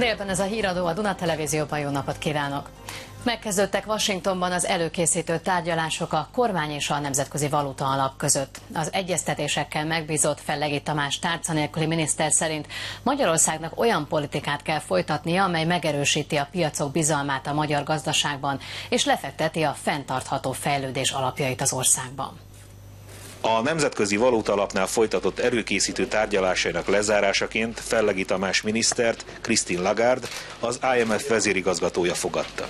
Délben ez a híradó, a Duna Televízióban, jó napot kívánok! Megkezdődtek Washingtonban az előkészítő tárgyalások a kormány és a Nemzetközi Valuta Alap között. Az egyeztetésekkel megbízott Fellegi Tamás tárca nélküli miniszter szerint Magyarországnak olyan politikát kell folytatnia, amely megerősíti a piacok bizalmát a magyar gazdaságban, és lefekteti a fenntartható fejlődés alapjait az országban. A Nemzetközi Valuta Alapnál folytatott előkészítő tárgyalásainak lezárásaként Fellegi Tamás minisztert Christine Lagarde, az IMF vezérigazgatója fogadta.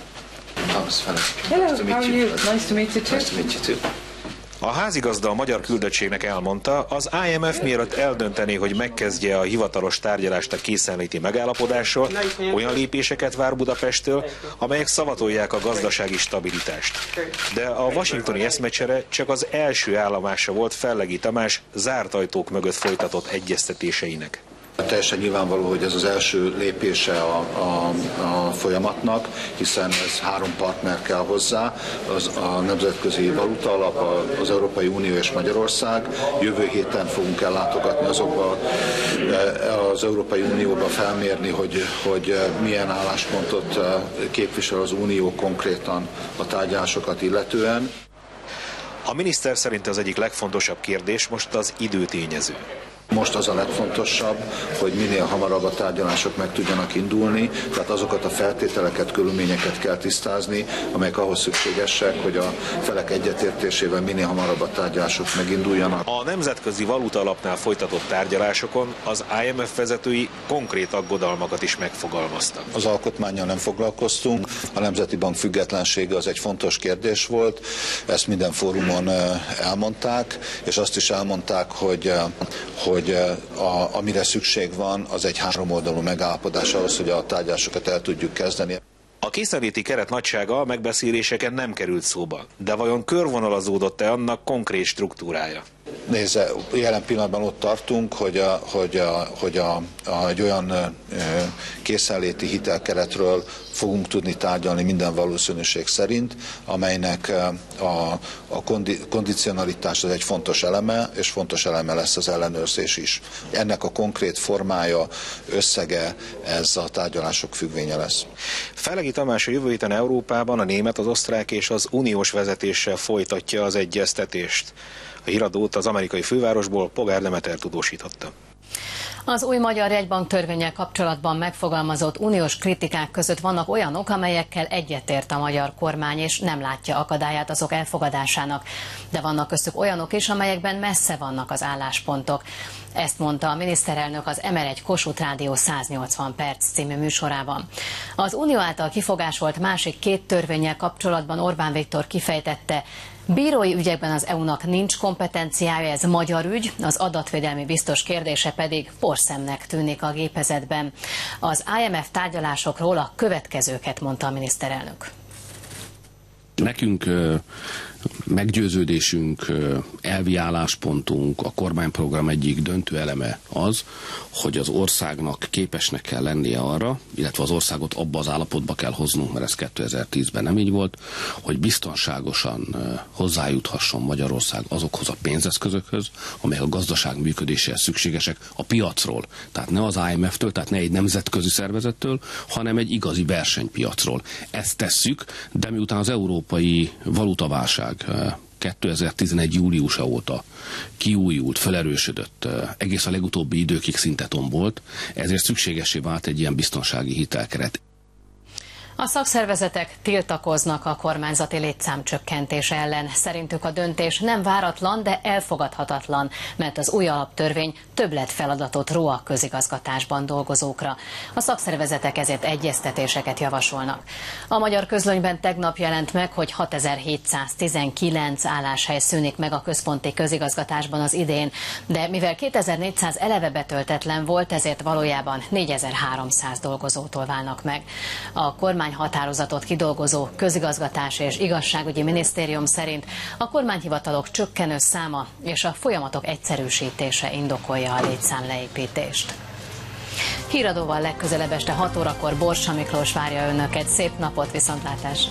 A házigazda a magyar küldöttségnek elmondta, az IMF mielőtt eldönteni, hogy megkezdje a hivatalos tárgyalást a készenléti megállapodásról, olyan lépéseket vár Budapesttől, amelyek szavatolják a gazdasági stabilitást. De a washingtoni eszmecsere csak az első állomása volt Fellegi Tamás zárt ajtók mögött folytatott egyeztetéseinek. Teljesen nyilvánvaló, hogy ez az első lépése a folyamatnak, hiszen ez 3 partner kell hozzá, a Nemzetközi Valuta Alap, az Európai Unió és Magyarország. Jövő héten fogunk ellátogatni azokba az Európai Unióba felmérni, hogy milyen álláspontot képvisel az Unió konkrétan a tárgyalásokat illetően. A miniszter szerint az egyik legfontosabb kérdés most az időtényező. Most az a legfontosabb, hogy minél hamarabb a tárgyalások meg tudjanak indulni, tehát azokat a feltételeket, körülményeket kell tisztázni, amelyek ahhoz szükségesek, hogy a felek egyetértésével minél hamarabb a tárgyalások meginduljanak. A Nemzetközi Valuta Alapnál folytatott tárgyalásokon az IMF vezetői konkrét aggodalmakat is megfogalmaztak. Az alkotmánnyal nem foglalkoztunk, a Nemzeti Bank függetlensége az egy fontos kérdés volt, ezt minden fórumon elmondták, és azt is elmondták, hogy amire szükség van, az egy 3-oldalú megállapodás ahhoz, hogy a tárgyalásokat el tudjuk kezdeni. A készenléti keret nagysága a megbeszéléseken nem került szóba, de vajon körvonalazódott-e annak konkrét struktúrája? Nézze, jelen pillanatban ott tartunk, hogy egy olyan készenléti hitelkeretről fogunk tudni tárgyalni minden valószínűség szerint, amelynek a kondicionalitás az egy fontos eleme, és fontos eleme lesz az ellenőrzés is. Ennek a konkrét formája, összege, ez a tárgyalások függvénye lesz. Fellegi Tamás a jövő héten Európában a német, az osztrák és az uniós vezetéssel folytatja az egyeztetést. A híradót az amerikai fővárosból Pogár Demeter tudósította. Az új magyar jegybank törvénnyel kapcsolatban megfogalmazott uniós kritikák között vannak olyanok, amelyekkel egyetért a magyar kormány, és nem látja akadályát azok elfogadásának. De vannak köztük olyanok is, amelyekben messze vannak az álláspontok. Ezt mondta a miniszterelnök az MR1 Kossuth Rádió 180 perc című műsorában. Az unió által kifogásolt másik 2 törvénnyel kapcsolatban Orbán Viktor kifejtette, bírói ügyekben az EU-nak nincs kompetenciája, ez magyar ügy, az adatvédelmi biztos kérdése pedig porszemnek tűnik a gépezetben. Az IMF tárgyalásokról a következőket mondta a miniszterelnök. Nekünk meggyőződésünk, elvi álláspontunk, a kormányprogram egyik döntő eleme az, hogy az országnak képesnek kell lennie arra, illetve az országot abba az állapotba kell hoznunk, mert ez 2010-ben nem így volt, hogy biztonságosan hozzájuthasson Magyarország azokhoz a pénzeszközökhöz, amelyek a gazdaság működéséhez szükségesek a piacról. Tehát ne az IMF-től, tehát ne egy nemzetközi szervezettől, hanem egy igazi versenypiacról. Ezt tesszük, de miután az európai valutaválság 2011. júliusa óta kiújult, felerősödött, egész a legutóbbi időkig szinte tombolt, ezért szükségessé vált egy ilyen biztonsági hitelkeret. A szakszervezetek tiltakoznak a kormányzati létszámcsökkentés ellen. Szerintük a döntés nem váratlan, de elfogadhatatlan, mert az új alaptörvény többletfeladatot ró a közigazgatásban dolgozókra. A szakszervezetek ezért egyeztetéseket javasolnak. A Magyar Közlönyben tegnap jelent meg, hogy 6719 álláshely szűnik meg a központi közigazgatásban az idén, de mivel 2400 eleve betöltetlen volt, ezért valójában 4300 dolgozótól válnak meg. A kormányhatározatot kidolgozó Közigazgatás és Igazságügyi Minisztérium szerint a kormányhivatalok csökkenő száma és a folyamatok egyszerűsítése indokolja a létszámleépítést. Híradóval legközelebb este 6 órakor Borsa Miklós várja önöket. Szép napot, viszontlátásra!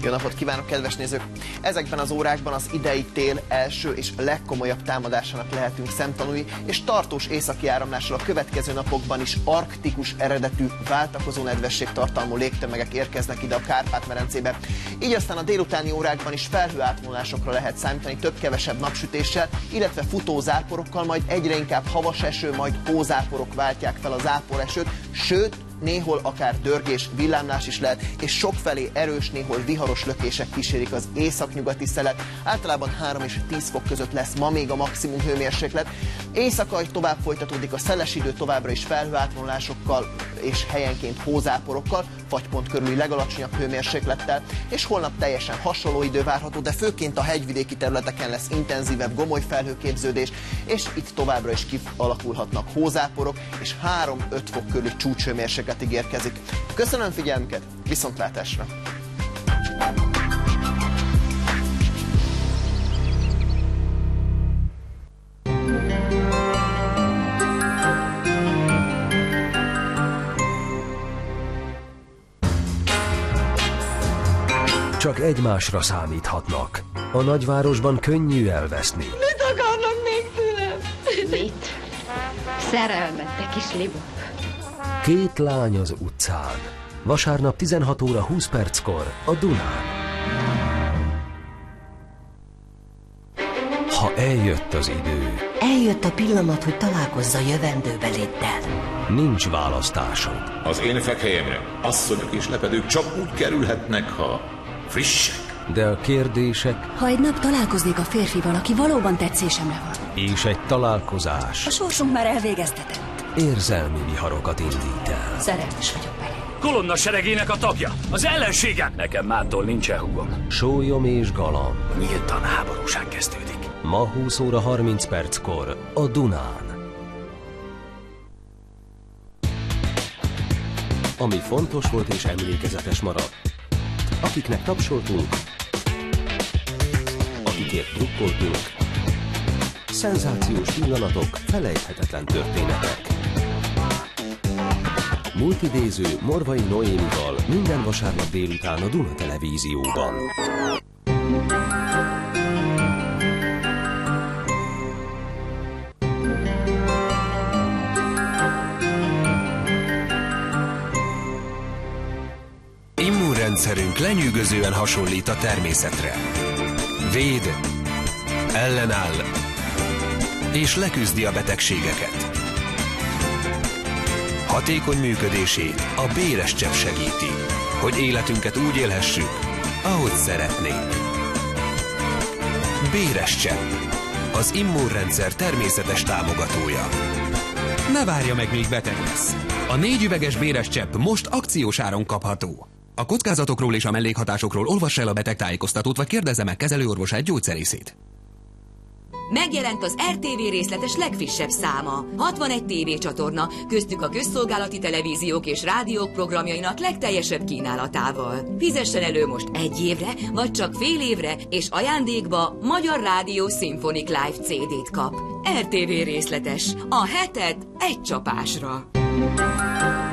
Jó napot kívánok, kedves nézők! Ezekben az órákban az idei tél első és legkomolyabb támadásának lehetünk szemtanúi, és tartós északi áramlással a következő napokban is arktikus eredetű, váltakozó nedvesség tartalmú légtömegek érkeznek ide a Kárpát-medencébe. Így aztán a délutáni órákban is felhőátvonulásokra lehet számítani, több-kevesebb napsütéssel, illetve futó záporokkal, majd egyre inkább havas eső, majd hózáporok váltják fel a záporesőt, sőt, néhol akár dörgés, villámlás is lehet, és sokfelé erős, néhol viharos lökések kísérik az északnyugati szelet. Általában 3 és 10 fok között lesz ma még a maximum hőmérséklet. Éjszaka tovább folytatódik a szeles idő, továbbra is felhőátvonulásokkal és helyenként hózáporokkal, fagypont körüli legalacsonyabb hőmérséklettel, és holnap teljesen hasonló idő várható, de főként a hegyvidéki területeken lesz intenzívebb gomolyfelhőképződés, és itt továbbra is kialakulhatnak hózáporok, és 3-5 fok körüli csúcshőmérséklet ígérkezik. Köszönöm figyelmüket, viszontlátásra! Csak egymásra számíthatnak. A nagyvárosban könnyű elveszni. Mit akarnak még tőlem? Mit? Szerelmet, te kis libok. Két lány az utcán. Vasárnap 16 óra 20 perckor a Dunán. Ha eljött az idő. Eljött a pillanat, hogy találkozz a jövendőbeléddel. Nincs választásod. Az én fekhelyemre asszonyok és lepedők csak úgy kerülhetnek, ha frissek. De a kérdések... Ha egy nap találkoznék a férfival, aki valóban tetszésemre van. És egy találkozás... A sorsunk már elvégeztetett. Érzelmi viharokat indít el. Szerelmes vagyok bele. Kolonna seregének a tagja, az ellenségem! Nekem mától nincsen húgom. Sólyom és galamb. Nyíltan háborúság kezdődik. Ma 20 óra 30 perckor a Dunán. Ami fontos volt és emlékezetes maradt. Akiknek tapsoltunk, akikért drukkoltunk, szenzációs pillanatok, felejthetetlen történetek. Multidéző Morvai Noémival minden vasárnap délután a Duna Televízióban. Immunrendszerünk lenyűgözően hasonlít a természetre. Véd, ellenáll és leküzdi a betegségeket. Hatékony működését a béres csepp segíti, hogy életünket úgy élhessük, ahogy szeretnénk. Béres csepp, az immunrendszer természetes támogatója. Ne várja meg, míg beteg lesz. A 4 üveges béres csepp most akciós áron kapható. A kockázatokról és a mellékhatásokról olvassa el a betegtájékoztatót, vagy kérdezze meg kezelőorvosát, gyógyszerészét. Megjelent az RTV részletes legfrissebb száma. 61 tévécsatorna, köztük a közszolgálati televíziók és rádiók programjainak legteljesebb kínálatával. Fizessen elő most 1 évre, vagy csak fél évre, és ajándékba Magyar Rádió Symphonic Live CD-t kap. RTV részletes. A heted egy csapásra.